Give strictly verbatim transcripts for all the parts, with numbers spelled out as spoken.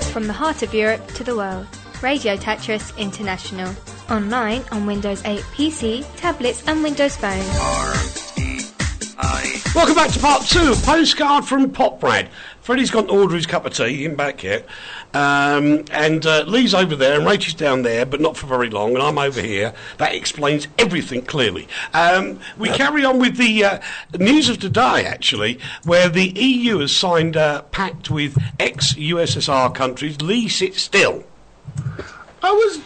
From the heart of Europe to the world. Radio Tetris International. Online on Windows eight P C, tablets and Windows Phone. R E I. Welcome back to part two of Postcard from Poprad. Freddie's gone to order his cup of tea, he ain't back yet. Um, and uh, Lee's over there and Rachel's down there, but not for very long, and I'm over here. That explains everything clearly. Um, we carry on with the uh, news of today, actually, where the E U has signed a pact with ex-U S S R countries. Lee, sit still. I was...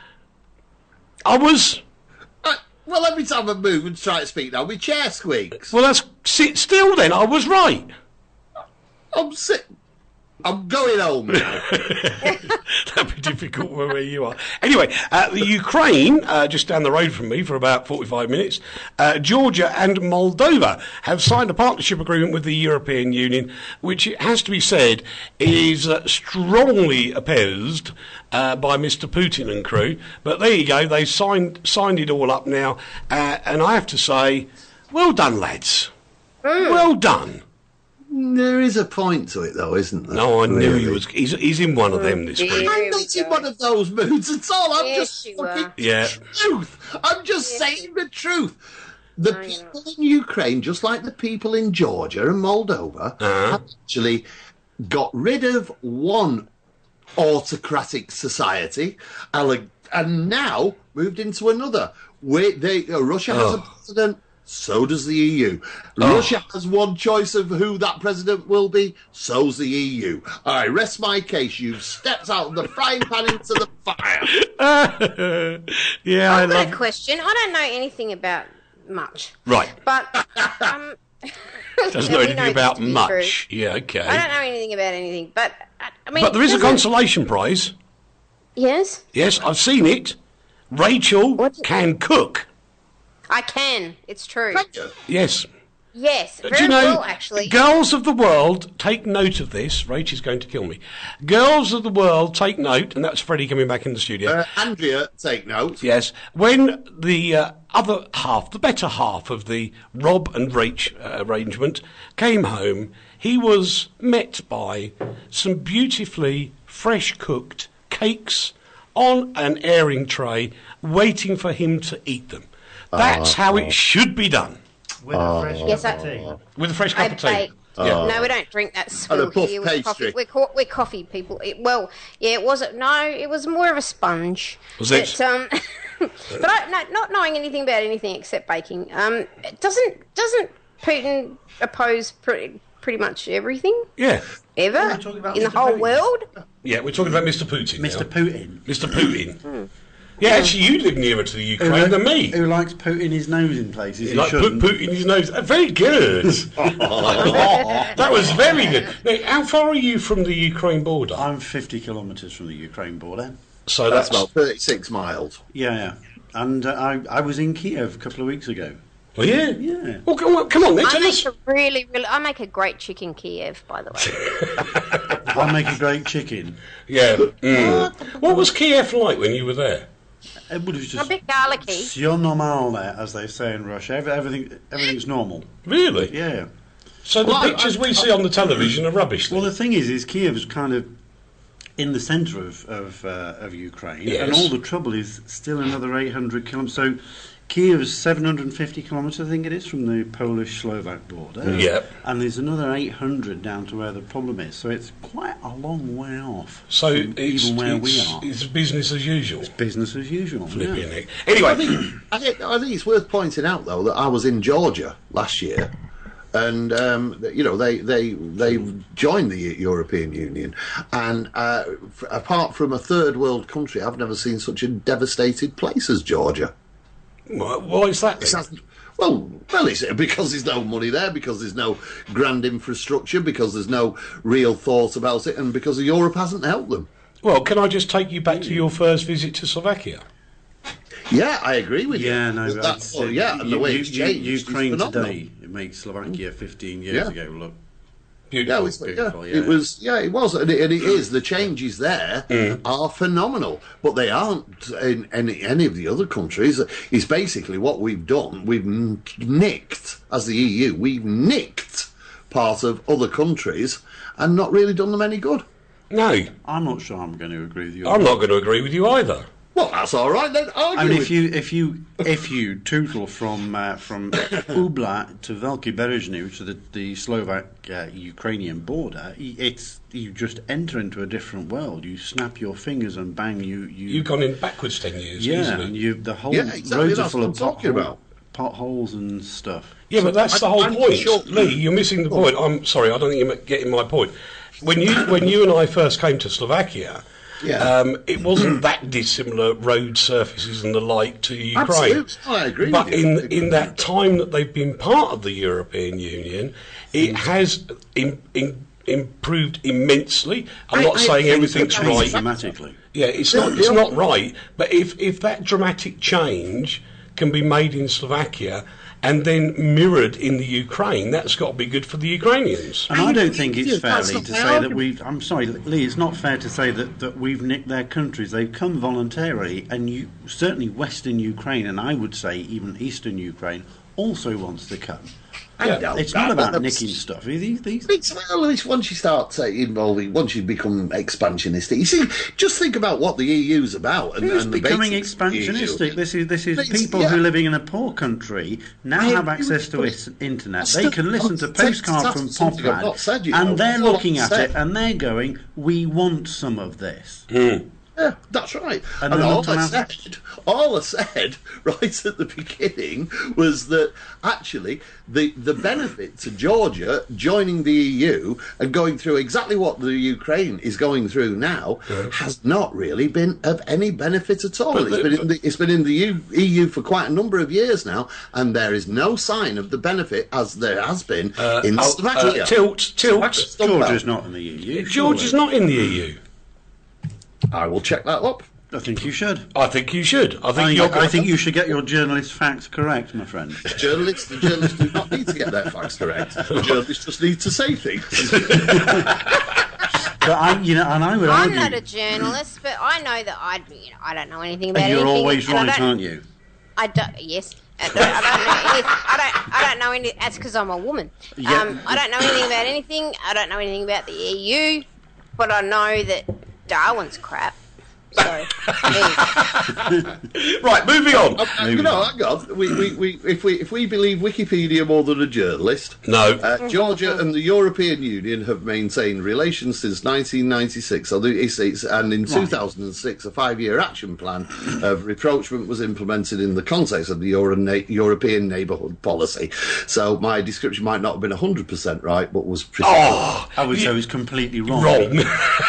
I was... Uh, well, every time I move and try to speak now, my chair squeaks. Well, let's sit still then. I was right. I'm sick. I'm going home now. That'd be difficult where you are. Anyway, uh, the Ukraine, uh, just down the road from me for about forty-five minutes, uh, Georgia and Moldova have signed a partnership agreement with the European Union, which, it has to be said, is uh, strongly opposed uh, by Mister Putin and crew. But there you go, they signed signed it all up now, uh, and I have to say, well done, lads. Mm. Well done. There is a point to it, though, isn't there? No, I knew really? he was. He's, he's in one of them this week. I'm not in one of those moods at all. I'm Yes, just you fucking are. Yeah. truth. I'm just Yes, saying the truth. The No, you're people in Ukraine, just like the people in Georgia and Moldova, Uh-huh. have actually got rid of one autocratic society and, and now moved into another. Where they, uh, Russia has a Oh. president. So does the E U. Oh. Russia has one choice of who that president will be. So's the E U. I rest my case. You've stepped out of the frying pan into the fire. Yeah, I I've got love. a question. I don't know anything about much, Right. but um, Doesn't we know anything this about to be much. true. Yeah, I okay. don't know anything about anything, but I I mean, But there is a doesn't- consolation prize. Yes, Yes, I've seen it. Rachel What? can cook. I can. It's true. Yes. Yes, Do very you know, well actually. girls of the world, take note of this. Rachel's going to kill me. Girls of the world, take note, and that's Freddie coming back in the studio. Uh, Andrea, take note. Yes, when the uh, other half, the better half of the Rob and Rach uh, arrangement came home, he was met by some beautifully fresh cooked cakes on an airing tray, waiting for him to eat them. That's how it should be done. With a fresh Yes, cup I- of tea. With a fresh I cup of tea. baked. Yeah. No, we don't drink that And a swill puff here. We're pastry. coffee, we're, co- we're coffee people. It, well, yeah, it wasn't. No, it was more of a sponge. Was but, it? Um, but I, no, not knowing anything about anything except baking. Um, doesn't doesn't Putin oppose pretty pretty much everything Yeah. ever we're talking about in the Mister whole Putin. world? Yeah, we're talking about Mister Putin. Mister now. Putin. Mister Putin. Yeah, actually, you live nearer to the Ukraine Who, than me. who likes putting his nose in places he Like put shouldn't. Putin in his nose. Uh, very good. That was very good. Now, how far are you from the Ukraine border? I'm fifty kilometres from the Ukraine border. So That's that's, about thirty-six miles. Yeah, yeah. And uh, I, I was in Kiev a couple of weeks ago. well, yeah. Yeah. Well, come on, come on then, I tell make us. a really, really. I make a great chicken Kiev, by the way. I make a great chicken. Yeah. Mm. What was Kiev like when you were there? It was a just bit garlicky. все normal there, as they say in Russia. Every, everything, everything's normal. Really? Yeah, yeah. So the Well, I- pictures I- we see on the television are rubbish. Well, Then? the thing is, is Kiev is kind of in the centre of of, uh, of Ukraine, Yes. and all the trouble is still another eight hundred kilometres. So Kiev's seven hundred fifty kilometres, I think it is, from the Polish-Slovak border. Yep. And there's another eight hundred down to where the problem is. So it's quite a long way off. So from it's, even where it's, we are. it's business as usual. Business as usual. Flipping yeah. heck. I Anyway, think, I, think, I think it's worth pointing out, though, that I was in Georgia last year, and um, you know they they they joined the European Union, and uh, f- apart from a third world country, I've never seen such a devastated place as Georgia. why, why is that? It's then? not- Well, well, it's because there's no money there, because there's no grand infrastructure, because there's no real thought about it, and because Europe hasn't helped them. Well, can I just take you back to your first visit to Slovakia? Yeah, I agree with Yeah, you. no, That- that's, well, uh, yeah, and the U- way U- it's U- changed is Ukraine phenomenal. today, it makes Slovakia fifteen years Yeah. ago look Yeah, Beautiful. it's, yeah, beautiful, yeah. it was. Yeah, it was, and it, and it is. The changes there Mm. are phenomenal, but they aren't in any, any of the other countries. It's basically what we've done. We've n- nicked, as the E U, we've nicked part of other countries and not really done them any good. No, I'm not sure I'm going to agree with you. I'm not going to agree with you either. Well, that's all right then. Argue I mean, with if you if you if you tootle from uh, from Ubla to Velké Berezhny to the, the Slovak uh, Ukrainian border, it's you just enter into a different world. You snap your fingers and bang, you you. You've gone in backwards ten years. Yeah, easily. and you the whole Yeah, exactly, roads are that's full what of I'm talking pothole- about. potholes and stuff. Yeah, but that's the I- whole I'm point, sure- Lee. You're missing the point. I'm sorry, I don't think you're getting my point. When you when you and I first came to Slovakia, Yeah. um, it wasn't that dissimilar road surfaces and the like to Ukraine. Absolutely, I agree But with you. in in that time that they've been part of the European Union, it has im im improved immensely. I'm I- not I saying think everything's it's Changed right. dramatically. Yeah, it's not it's not right. But if if that dramatic change can be made in Slovakia and then mirrored in the Ukraine, that's got to be good for the Ukrainians. And I don't think Yeah, it's fair, that's Lee, not to my say that argument. we've. I'm sorry, Lee. It's not fair to say that, that we've nicked their countries. They've come voluntarily, and you, certainly Western Ukraine, and I would say even Eastern Ukraine, also wants to come. I Yeah, doubt It's that, not but about that's- nicking stuff. These, these, It's, well, it's once you start uh, involving, once you become expansionistic. You see, just think about what the E U's about. And, Who's and the becoming basics of the E U. expansionistic? This is this is It's- people yeah. who are living in a poor country now I have agree access to with its internet. That's They the- can listen to that's- that's- postcard from that's something I've not said, Poplad, you know. and they're That's all looking I've at said. it and they're going, "We want some of this." Yeah, that's right. And And, then all up to I now- said, all I said right at the beginning was that actually the the benefit to Georgia joining the E U and going through exactly what the Ukraine is going through now has not really been of any benefit at all. But It's the- been in the, it's been in the U, E U for quite a number of years now, and there is no sign of the benefit as there has been in Oh, Slovakia. uh, tilt, tilt. Slovakia's done well. Georgia's not in the E U. George is not in the E U. I will check that up. I think you should. I think you should. I think I, you're. I think you should get your journalist facts correct, my friend. Journalists, the journalists do not need to get their facts correct. The journalists just need to say things. But I, you know, and I would I'm argue. not a journalist, but I know that I, you know, I don't know anything about and you're anything. always and I right, don't- aren't you? I don't. Yes. I don't, I don't know. Anything, I don't. I don't know any. That's because I'm a woman. Yeah. Um, I don't know anything about anything. I don't know anything about the E U, but I know that Darwin's crap. So, there you go. Right, moving on. Uh, you know, hang on. We, we, we, if we if we believe Wikipedia more than a journalist, No. uh, Georgia and the European Union have maintained relations since nineteen ninety-six. So the, it's, it's, and in two thousand six, a five-year action plan of rapprochement was implemented in the context of the Euro- na- European neighbourhood policy. So my description might not have been one hundred percent right, but was pretty Oh, I would say it was completely wrong. wrong.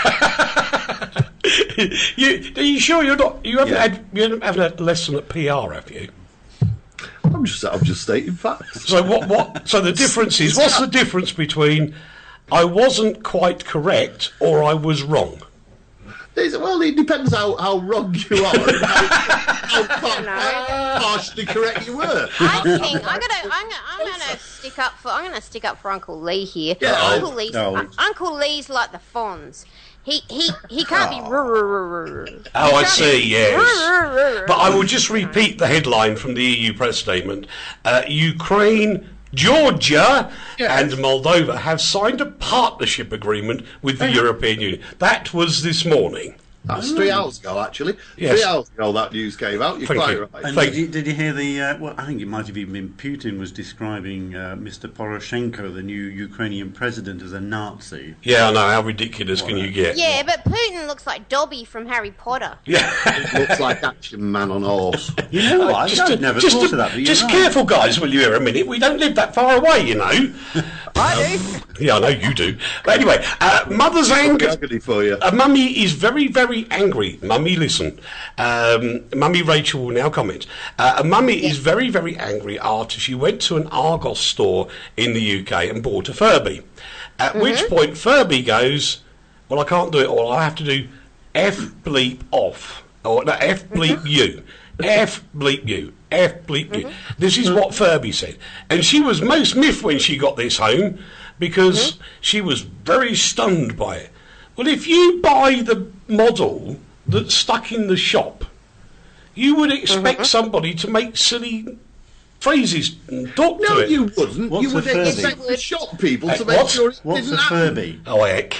you, are you sure you're not? You haven't Yeah. had you haven't had a lesson at P R, have you? I'm just I'm just stating facts. So what? What? So the difference is, what's the difference between I wasn't quite correct or I was wrong? It's- Well, it depends how, how wrong you are and how, how, how partially correct you were. I think I'm gonna. I'm gonna, I'm gonna stick up for. I'm gonna stick up for Uncle Lee here. Yeah, Uncle I- Lee's. no. uh, Uncle Lee's like the Fonz. He he he can't be. Oh, I see. Yes. But I will just repeat the headline from the E U press statement: uh, Ukraine, Georgia, Yes. and Moldova have signed a partnership agreement with the European Union. That was this morning. That's three hours ago, actually. Yes. Three hours ago that news came out. You're Thank quite you. right. And Thank did you, did you hear the? Uh, well, I think it might have even been Putin was describing uh, Mister Poroshenko, the new Ukrainian president, as a Nazi. Yeah, I know. How ridiculous can you get? Yeah, but Putin looks like Dobby from Harry Potter. Yeah. Looks like Action Man on horse. You know what? I just I've never just thought of that. But you're just right. careful, guys. Will you hear a minute? We don't live that far away, you know. I do. Yeah, I know you do. But anyway, uh, mother's anger. Agony for you. Uh, Mummy is very, very angry. Mummy, listen. Um, Mummy Rachel will now comment. Uh, Mummy is very, very angry after she went to an Argos store in the U K and bought a Furby. At which point Furby goes, well, I can't do it all. I have to do F bleep off. Or no, F bleep you. F bleep you. F bleep you. This is what Furby said. And she was most miffed when she got this home because she was very stunned by it. Well, if you buy the model that's stuck in the shop, you would expect somebody to make silly phrases and talk No, to it. you wouldn't. What's you would a Furby? expect the shop people Uh, to make what? sure it What's didn't a happen. Furby? Oh, heck.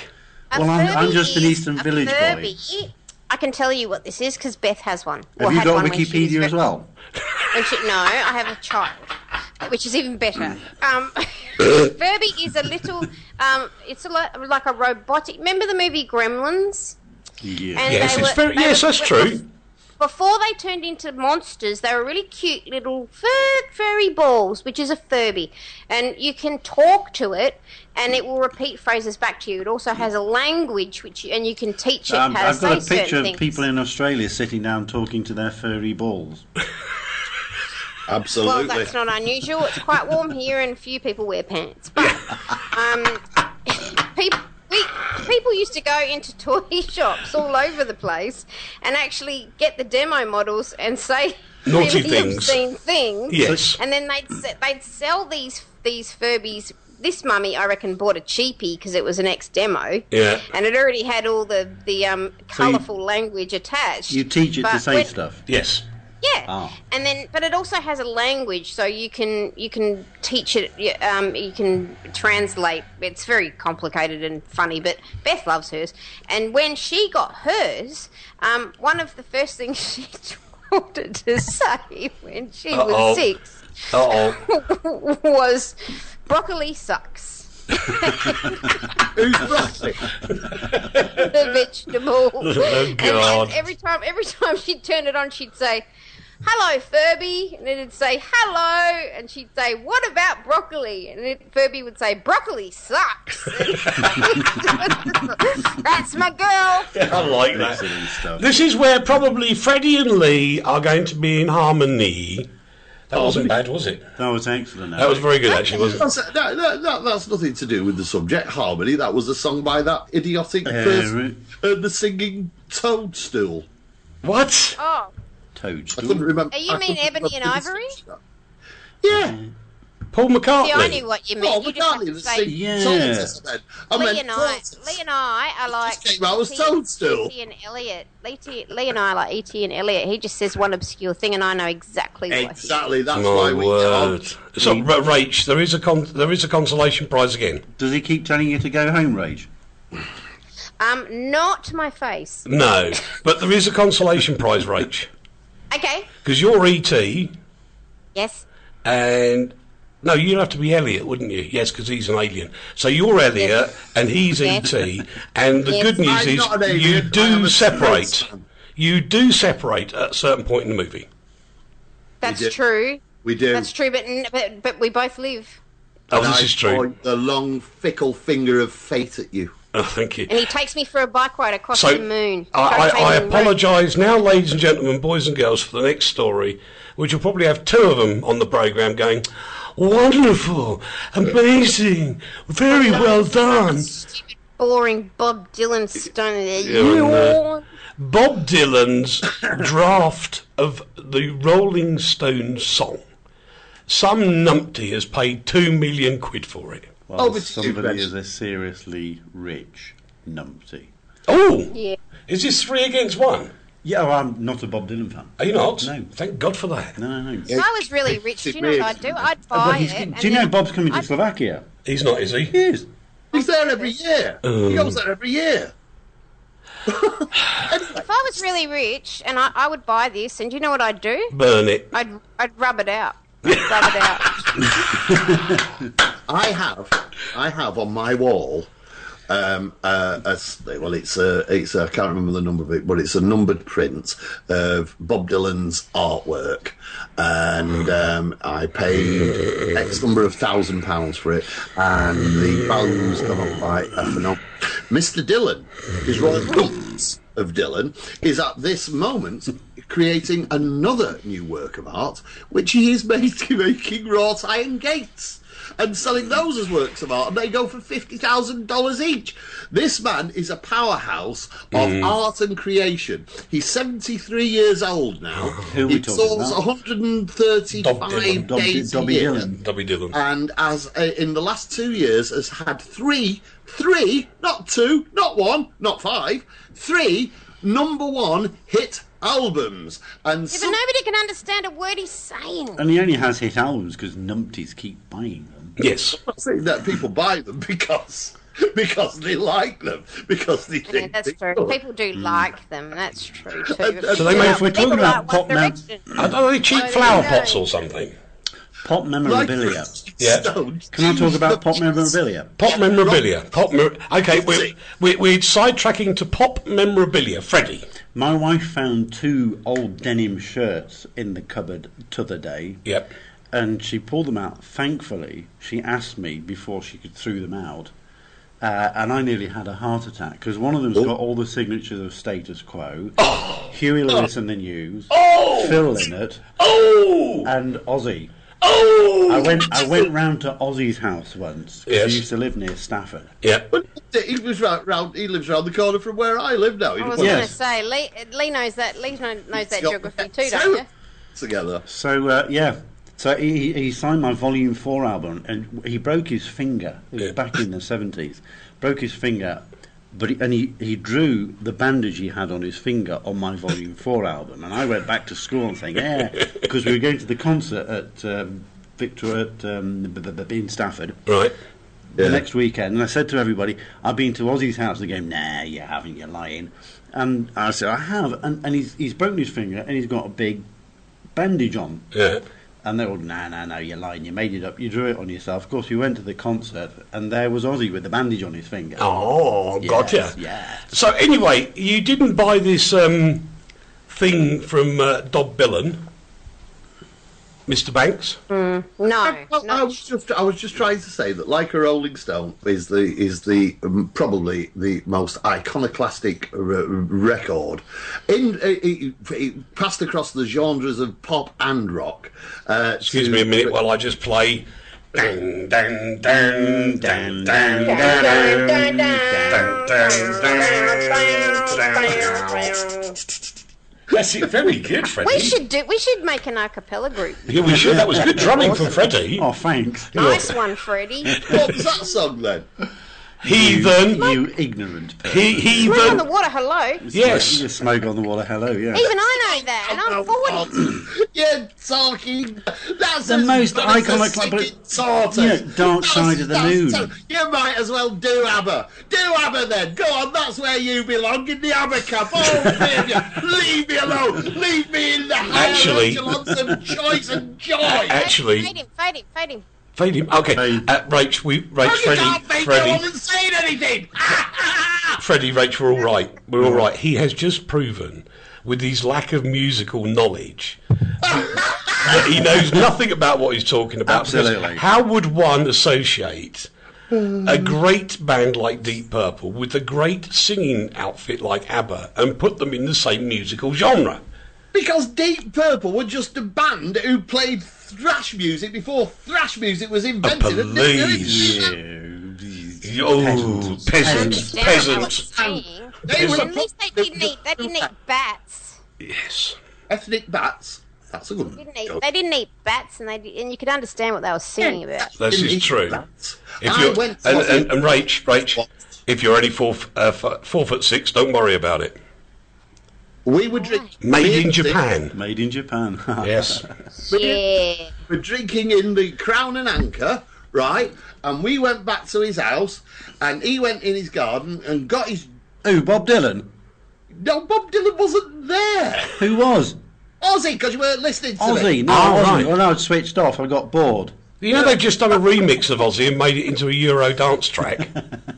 A Well, I'm- I'm Furby just an is Eastern a Village boy. Furby. I can tell you what this is because Beth has one. Have Or you had got one when she was Wikipedia as very- well? when she, no, I have a child, which is even better. Um, Furby is a little. Um, it's a lo- like a robotic. Remember the movie Gremlins? Yeah. And Yes, they it's were- very- they yes, were- that's true. Before they turned into monsters, they were really cute little fur, furry balls, which is a Furby. And you can talk to it, and it will repeat phrases back to you. It also has a language, which you, and you can teach it Um, how to I've say got a certain picture of things. people in Australia sitting down talking to their furry balls. Absolutely. Well, that's not unusual. It's quite warm here, and few people wear pants. But um, people. We, people used to go into toy shops all over the place and actually get the demo models and say Naughty really things. obscene things. Yes. And then they'd se- they'd sell these these Furbies. This mummy, I reckon, bought a cheapie because it was an ex-demo. Yeah. And it already had all the the um, So you- colourful language attached. You teach it to But say when- stuff. Yes. Yeah, Oh. and then but it also has a language, so you can you can teach it. y- Um, you can translate. It's very complicated and funny, but Beth loves hers. And when she got hers, um, one of the first things she wanted to say when she Uh-oh. was six Uh oh. was broccoli sucks. Who's broccoli? The vegetable. Oh, And- God. And, every time, every time she'd turn it on, she'd say, "Hello, Furby," and then it'd say, "Hello," and she'd say, "What about broccoli?" And then Furby would say, "Broccoli sucks." That's my girl. I like that. Excellent stuff. This is where probably Freddie and Lee are going to be in harmony. That wasn't bad, was it? That was excellent. That was very good, actually, wasn't it? That's, that, that, that, that's nothing to do with the subject, Harmony. That was a song by that idiotic Uh, person, uh, the singing Toadstool. What? Oh, I couldn't Toadstool. remember. Oh, you I mean couldn't Ebony remember and the- Ivory? Yeah. Paul McCartney. see, I knew what you meant. Oh, you just have McCartney, to the say, singing Yeah. Toadstool, I meant. I Lee meant and I, Toadstool. Lee and I are like just came out as E T Toadstool. E T and Elliot. Lee, T, Lee and I are like E T and Elliot. He just says one obscure thing, and I know exactly what. he- Exactly, that's My why we word. can't. So, R- Rach, there is a con- there is a consolation prize again. Does he keep telling you to go home, Rage? Um, not my face. No, but there is a consolation prize, Rach, Okay. because you're E T, Yes. and no, you'd have to be Elliot, wouldn't you? Yes, because he's an alien. So you're Elliot, Yes. and he's Yes. E T. And the Yes. good news I'm is not an you alien, I am do a separate. spaceman. You do separate at a certain point in the movie. That's do. true. We do. That's true, but, n- but but we both live. Oh, And this I is true. point the long, fickle finger of fate at you. Oh, thank you. And he takes me for a bike ride across So the moon. I, Trying to I, take I me on the road. apologise now, ladies and gentlemen, boys and girls, for the next story, which will probably have two of them on the programme going, wonderful, amazing, very well done. Stupid, boring Bob Dylan stone. Yeah, and, uh, Bob Dylan's draft of the Rolling Stones song. Some numpty has paid two million quid for it. Well, Over to you, somebody Reg. is a seriously rich numpty. Oh, Yeah. is this three against one? Yeah, well, I'm not a Bob Dylan fan. Are you not? No. Thank God for that. No, no, no. If I was really rich, do you know what I'd do? I'd Well, buy he's- it. and do you know then Bob's coming to I'd- Slovakia? He's not, is he? He is. He's there every year. Um. he goes there every year. If I was really rich and I, I would buy this, and do you know what I'd do? Burn it. I'd I'd rub it out. I'd rub it out. I have, I have on my wall. Um, uh, a s well, it's a, it's a, I can't remember the number of it, but it's a numbered print of Bob Dylan's artwork, and um, I paid X number of thousand pounds for it, and the value's gone up by a phenomenal. Mister Dylan, his Royal Prince of Dylan, is at this moment creating another new work of art, which he is making, making wrought iron gates and selling those as works of art, and they go for fifty thousand dollars each. This man is a powerhouse of art and creation. He's seventy-three years old now. Who are we he talking sells about? one hundred thirty-five Bob Dylan. Dob- gates a Dobby year. Dylan. Dobby Dylan. And as uh, in the last two years has had three, three, not two, not one, not five, three number one hit albums. And Yeah, some, but nobody can understand a word he's saying. And he only has hit albums because numpties keep buying them. Yes. I'm not saying that people buy them because because they like them, because they Yeah, think that's they're true. good. People do like them. That's true too. And- and- So they make- if we're People talking about like One pop now- Direction. I don't know, cheap Oh, flower there you pots go. or something. Pop memorabilia. Yeah. Stones Can I talk use about the- pop memorabilia? Pop memorabilia. Pop mer- okay, we're, we're, we're sidetracking to pop memorabilia. Freddie. My wife found two old denim shirts in the cupboard t'other day. Yep. And she pulled them out. Thankfully, she asked me before she could throw them out. Uh, and I nearly had a heart attack because one of them's got all the signatures of Status Quo, Oh. Huey Lewis and the News, Oh. Phil Lynott, Oh! and Ozzy. Oh! I went I went round to Ozzy's house once because Yes. he used to live near Stafford. Yeah. But he was round, round. He lives round the corner from where I live now. He I was Yes. going to say, Lee, Lee knows that. Lee kno- knows that got geography the too, don't you? together. So uh, yeah, so he, he signed my Volume Four album, and he broke his finger. It was Yeah. back in the seventies. Broke his finger, but he, and he, he drew the bandage he had on his finger on my Volume Four album, and I went back to school and saying, yeah, because we were going to the concert at um, Victor at um, b- b- b- in Stafford. Right. The Yeah. next weekend, and I said to everybody, I've been to Ozzy's house. They go, nah, you haven't, you're lying. And I said, I have. And, and he's, he's broken his finger, and he's got a big bandage on. Yeah. And they were, no, no, no, you're lying. You made it up. You drew it on yourself. Of course, we went to the concert, and there was Ozzy with the bandage on his finger. Oh, Yes, gotcha. Yeah. So anyway, you didn't buy this um, thing from uh, Dob Billen, Mister Banks? No, I, I no. was just I was just trying to say that like a Rolling Stone is the is the um, probably the most iconoclastic r- record in uh, it, it passed across the genres of pop and rock. Uh, Excuse to- me a minute while I just play. Dang, dang, dang, dang, dang, dang, dang, dang. That's it. Very good, Freddie. We should do. We should make an a cappella group. Yeah, we should. That was good drumming from Freddie. Oh, thanks. Nice one, Freddie. What was that song then? Heathen. You ignorant person. He, Smoke on heathen. the water. Hello. Yes. You smoke on the water, hello, yeah. Even I know that, and I'm forty. You're talking. That's The as most bad as iconic- the but- singing tortoise. you know, Dark That's- Side of the that's Moon. so- you might as well do ABBA. Do ABBA then. Go on, that's where you belong, in the ABBA camp. Oh, baby, leave me alone. Leave me in the higher Actually- echelons of choice and joy. Actually, Fade him, fade him, fade him. fade him. Okay, Fade. uh, Rach, we, Rach, you Freddie, can't make no Freddie, one saying anything. Freddie, Rach, we're all right. We're all right. He has just proven, with his lack of musical knowledge, that he knows nothing about what he's talking about. because Absolutely. How would one associate a great band like Deep Purple with a great singing outfit like ABBA and put them in the same musical genre? Because Deep Purple were just a band who played thrash music before thrash music was invented. and didn't do Please. it. Oh, peasant, Understand what I was peasant. saying. They were At least they didn't eat. They didn't eat bats. Yes. ethnic bats. That's a good one. Didn't eat, they didn't eat bats, and they did, and you could understand what they were singing about. This Didn't is eat true. bats. If I you're, went and, to- and, and Rach, Rach, if you're only four, f- uh, f- four foot six, don't worry about it. We were drinking. Made in Japan. Made in Japan. Yes. Yeah. We're drinking in the Crown and Anchor, right? And we went back to his house, and he went in his garden and got his. Who, Bob Dylan? No, Bob Dylan wasn't there. Who was? Ozzy, because you weren't listening to Ozzy. me. No, Oh, I wasn't. right. Well, no, I'd switched off. I got bored. You know they've just done a remix of Ozzy and made it into a Euro dance track.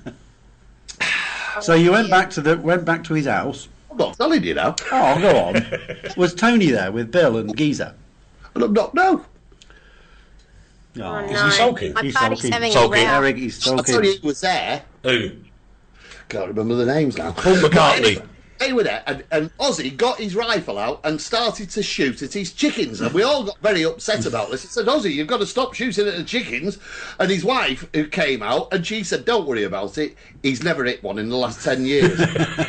So you went back to the went back to his house. I'm not telling you now. Oh, go on. Was Tony there with Bill and Geezer? And I'm not, no. Oh, Is he sulking? My He's party's sulking. having Sulking. a row. Eric, he's I'll tell talking. you who was there. Who? Can't remember the names now. Paul McCartney. Anyway, They were there, and, and Ozzy got his rifle out and started to shoot at his chickens, and we all got very upset about this. He said, Ozzy, you've got to stop shooting at the chickens. And his wife, who came out, and she said, don't worry about it, he's never hit one in the last ten years.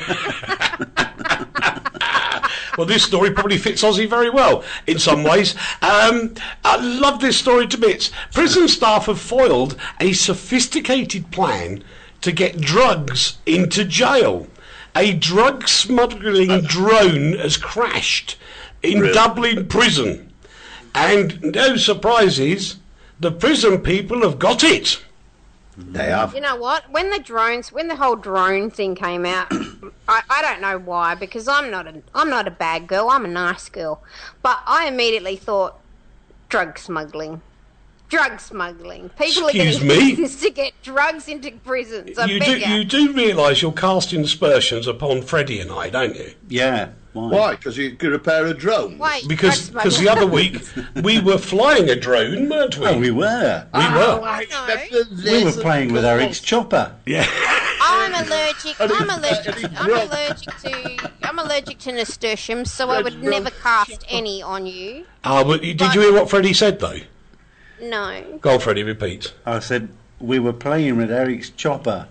Well, this story probably fits Ozzy very well in some ways. Um, I love this story to bits. Prison staff have foiled a sophisticated plan to get drugs into jail. A drug smuggling drone has crashed in Dublin prison. And no surprises, the prison people have got it. They have. You know what? When the drones, when the whole drone thing came out, I, I don't know why, because I'm not a I'm not a bad girl. I'm a nice girl, but I immediately thought drug smuggling, drug smuggling. People Excuse are going to me? use this to get drugs into prisons. I You bet do, ya. you do realise you're casting aspersions upon Freddie and I, don't you? Yeah. Why? Why? Because you could repair a drone. Wait, Because drug because the smuggling. other week we were flying a drone, weren't we? Oh, we were. We Oh, were. I know. We were playing with Eric's chopper. Yeah. I'm allergic. And I'm it's- allergic. and it's I'm drug. allergic to. I'm allergic to nasturtiums, so I That's would drug. never cast any on you. Ah, but did you hear what Freddie said though? No. Go on, Freddie, repeat. I said we were playing with Eric's chopper.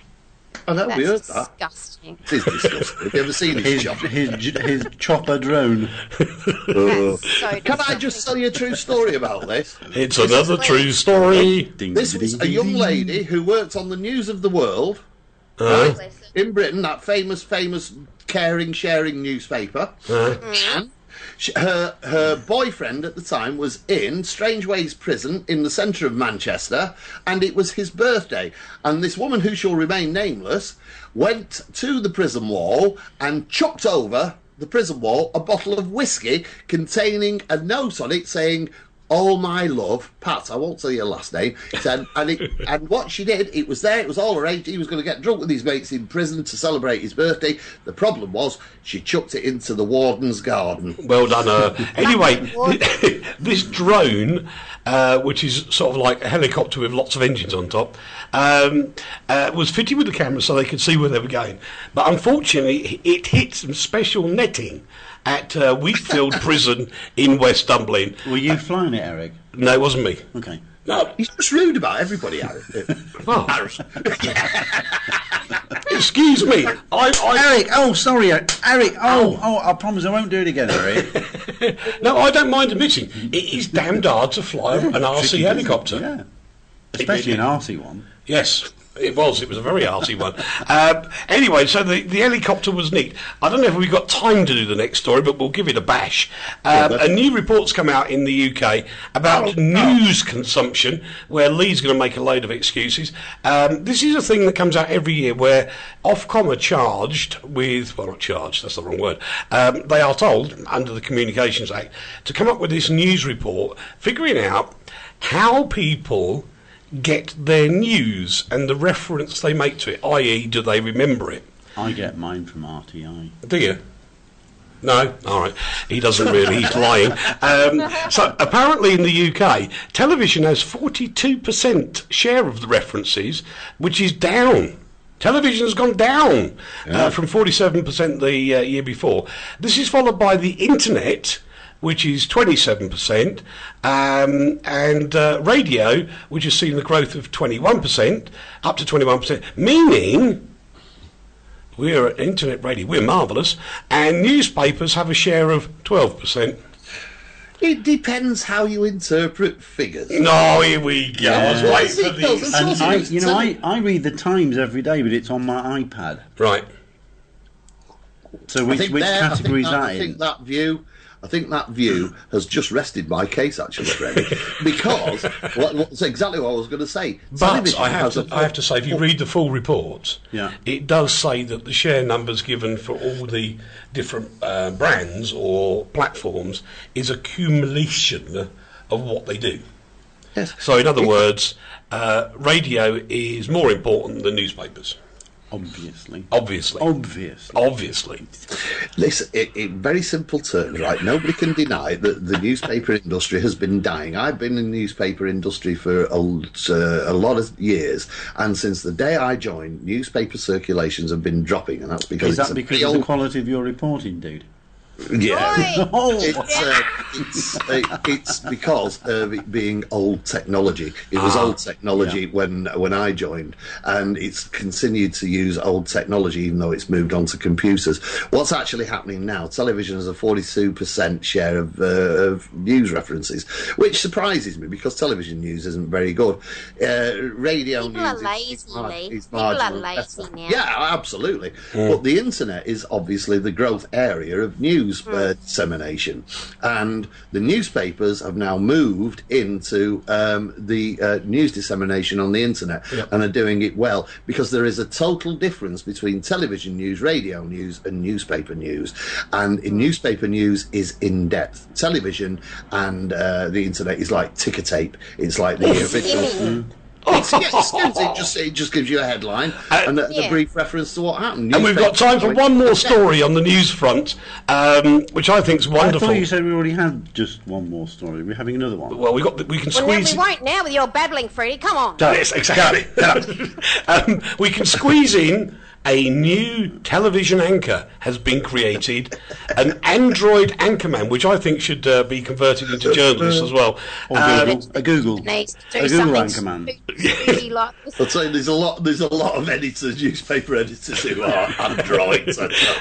I know, we heard That's that. disgusting. It is disgusting. Have you ever seen his His job? his his chopper drone. That's so Can I just tell you a true story about this? It's another true story. Ding, This ding, was ding, a young ding. lady who worked on the News of the World Uh, in Britain, that famous, famous caring, sharing newspaper. And she, her her boyfriend at the time was in Strangeways prison in the centre of Manchester, and it was his birthday. And this woman, who shall remain nameless, went to the prison wall and chucked over the prison wall a bottle of whiskey containing a note on it saying, "All my love, Pat." I won't say your last name. Said, and it, and what she did, it was there. It was all arranged. He was going to get drunk with his mates in prison to celebrate his birthday. The problem was she chucked it into the warden's garden. Well done, her. Anyway, this drone, uh, which is sort of like a helicopter with lots of engines on top, um, uh, was fitted with the camera so they could see where they were going. But unfortunately, it hit some special netting at uh, Wheatfield Prison in West Dunblane. Were you flying it, Eric? No, it wasn't me. Okay. No, He's just rude about everybody, Harry. oh, excuse me. I, I, Eric, oh sorry, Eric. Eric, oh, oh, I promise I won't do it again, Eric. no, I don't mind admitting it is damned hard to fly an R C helicopter. Yeah. Especially an arsey one. Yes, it was. It was a very arsey one. Um, anyway, so the, the helicopter was neat. I don't know if we've got time to do the next story, but we'll give it a bash. Um, a new report's come out in the U K about news consumption, where Lee's going to make a load of excuses. Um, this is a thing that comes out every year where Ofcom are charged with, well, not charged, that's the wrong word. Um, they are told, under the Communications Act, to come up with this news report, figuring out how people get their news and the reference they make to it, that is, do they remember it? I get mine from R T I. Do you? No? All right. He doesn't really. He's lying. Um, so apparently in the U K, television has forty-two percent share of the references, which is down. Television's gone down uh, from forty-seven percent the uh, year before. This is followed by the internet, which is twenty-seven percent, um, and uh, radio, which has seen the growth of twenty-one percent, up to twenty-one percent, meaning we're at internet radio, we're marvellous, and newspapers have a share of twelve percent. It depends how you interpret figures. No, here we go. I was Yeah. waiting for It does, these. it And does. I, it's- you know, it's- I, I read the Times every day, but it's on my iPad. Right. So I which think which there- I think category is that, that I in? think that view. I think that view has just rested my case, actually, Freddie, because what, what's exactly what I was going to say. But Television I have has to, a- I have to say, if you read the full report, Yeah. it does say that the share numbers given for all the different uh, brands or platforms is a accumulation of what they do. Yes. So, in other words, uh, radio is more important than newspapers. Obviously. Obviously. Obviously. Obviously. Listen, in, in very simple terms, right? Nobody can deny that the newspaper industry has been dying. I've been in the newspaper industry for a, uh, a lot of years, and since the day I joined, newspaper circulations have been dropping, and that's because Is it's that a because very of the old- quality of your reporting, dude? yeah. Oi! Oh, It's, uh, it's, uh, it's because of it being old technology. It was Ah, old technology yeah. when when I joined, and it's continued to use old technology even though it's moved on to computers. What's actually happening now? Television has a forty-two percent share of, uh, of news references, which surprises me because television news isn't very good. Uh, radio People news are is- lazy, is, mar- Lee. is People are marginally lazy better. now. Yeah, absolutely. But the internet is obviously the growth area of news. news uh, dissemination, and the newspapers have now moved into um, the uh, news dissemination on the internet, Yep. and are doing it well, because there is a total difference between television news, radio news, and newspaper news. And in newspaper news is in depth. Television and uh, the internet is like ticker tape. It's like the original. It's, yeah, it's good. It just it just gives you a headline Uh, and a, Yeah. a brief reference to what happened. And we've got time for one more story on the news front, um, which I think's I wonderful. thought you said we already had just one more story. We're having another one. Well, we got the, we can Well, no, squeeze. we won't now with your babbling, Freddie. Come on. Yes, exactly. um, we can squeeze in a new television anchor has been created, an android anchorman, which I think should uh, be converted into journalists as well. Or Um, Google. A Google. Needs to do A Google something anchorman. spooky like this. I'll tell you, there's a lot. There's a lot of editors, newspaper editors, who are androids. I tell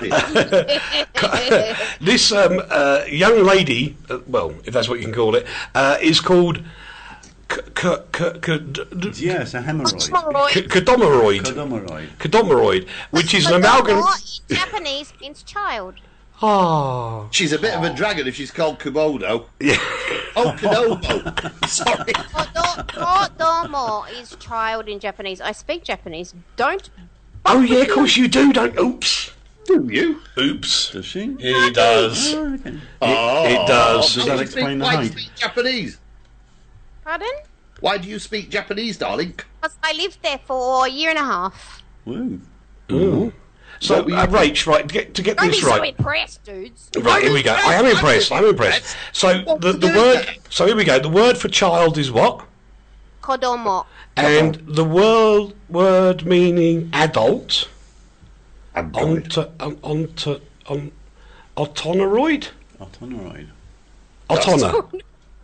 you. this um, uh, young lady, uh, well, if that's what you can call it, uh, is called C- c- c- c- d- d- Yes, a hemorrhoid. c- Codomoroid. Codomoroid. Codomoroid, which is an amalgam. Kodomo in Japanese means child. Ah, She's a bit of a dragon if she's called Komodo. yeah. Oh, Kodomo. Sorry. Kodo- Kodomo is child in Japanese. I speak Japanese. Don't. Oh yeah, of course you do. Don't. Oops. Do you? Oops. Does she? He does. Oh, okay. Oh, it does. Does Why that do you explain speak- the Why do height? you speak Japanese? Pardon? Why do you speak Japanese, darling? Because I lived there for a year and a half. Woo. Ooh. So, What were you uh, Rach, right, to get, to get Don't be this so right. impressed, dudes. Right, here we go. I am impressed. I'm impressed. So What the, was the that? word. So here we go. The word for child is what? Kodomo. And the word word meaning adult. Android. Onto on, onto on autonoroid. Autonoid. Autona.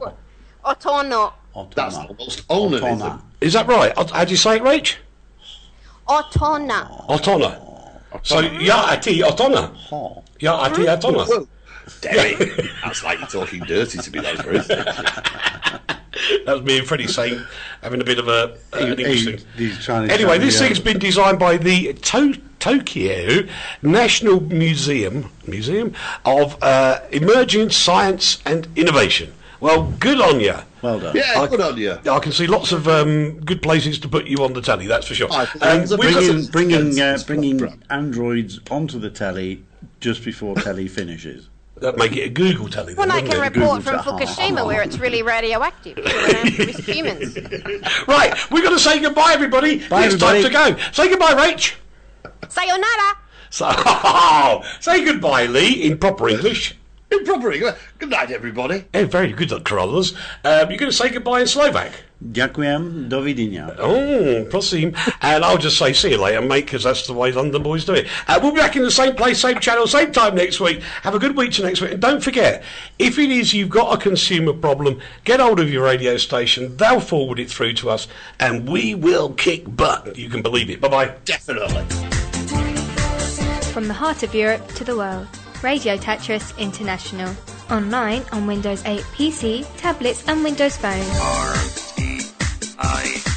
Otono. That's Autona. almost onanism. Autona. Is that right? Ot- How do you say it, Rach? Otona. Autona. So ya ati autona. Ha. Ya ati autona. Whoa. Derek, that's like you're talking dirty to me, those words. That was me and Freddie saying, having a bit of a uh, an He- interesting. he's trying to Anyway, tell this me, thing's uh, been designed by the to- Tokyo National Museum Museum of uh, Emerging Science and Innovation. Well, good on you. Well done. Yeah, I- good on you. I can see lots of um, good places to put you on the telly. That's for sure. I- Um, Lots of we've got brilliant- some- Bringing, bringing, uh, It's bringing program. androids onto the telly just before telly finishes. That'd make it a Google telly. Well, Then, I can wouldn't report Google from to- Fukushima where it's really radioactive. So we don't have to risk humans. it? Right, we've got to say goodbye, everybody. Bye, it's everybody. time to go. Say goodbye, Rach. Sayonara. So, say goodbye, Lee, in proper English. In proper English. Good night, everybody. Eh, very good, Carollas. Um, you're going to say goodbye in Slovak. Ďakujem, dovidenia. Oh, prosím. And I'll just say see you later, mate, because that's the way London boys do it. Uh, we'll be back in the same place, same channel, same time next week. Have a good week to next week. And don't forget, if it is you've got a consumer problem, get hold of your radio station. They'll forward it through to us, and we will kick butt. You can believe it. Bye-bye. Definitely. From the heart of Europe to the world, Radio Tetris International. Online on Windows eight P C, tablets and Windows Phone. R T I